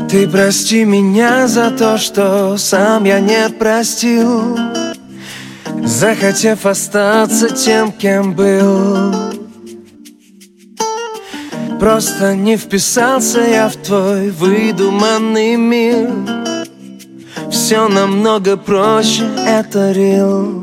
Ты прости меня за то, что сам я не простил, захотев остаться тем, кем был. Просто не вписался я в твой выдуманный мир. Все намного проще, это real.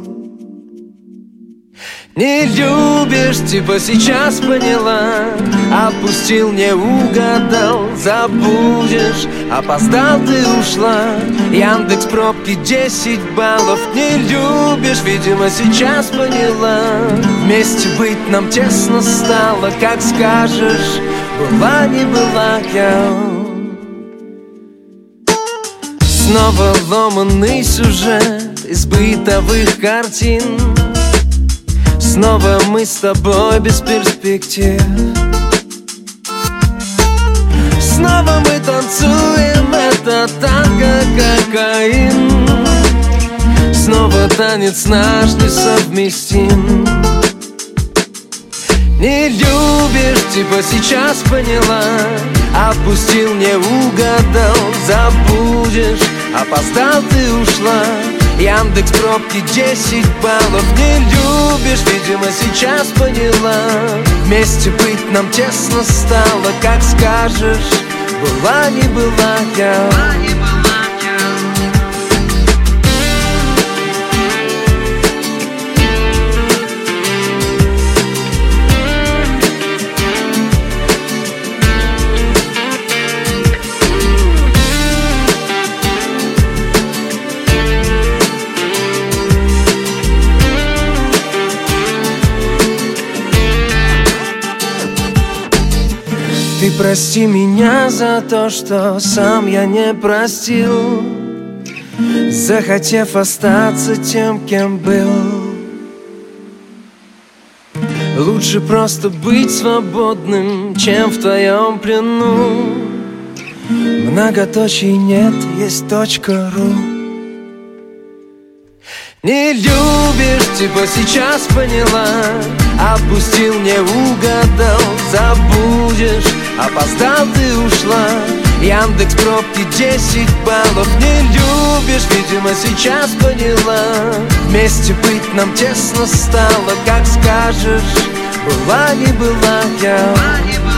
Не любишь, типа сейчас поняла. Отпустил, не угадал, забудешь. Опоздал, ты ушла. Яндекс пробки 10 баллов. Не любишь, видимо сейчас поняла. Вместе быть нам тесно стало. Как скажешь, была не была я. Снова ломанный сюжет из бытовых картин. Снова мы с тобой без перспектив. Снова мы танцуем, это танго, кокаин. Снова танец наш несовместим. Не любишь, типа сейчас поняла. Отпустил, не угадал, забудешь. Опоздал, ты ушла. Яндекс пробки 10 баллов. Не любишь, видимо сейчас поняла. Вместе быть нам тесно стало. Как скажешь, была не была я. Ты прости меня за то, что сам я не простил, захотев остаться тем, кем был. Лучше просто быть свободным, чем в твоем плену. Многоточий нет, есть .ру. Не любишь, типа сейчас поняла. Отпустил, не угадал, забудешь. Опоздал, ты ушла. Яндекс пробки 10 баллов. Не любишь, видимо сейчас поняла. Вместе быть нам тесно стало. Как скажешь, была не была я.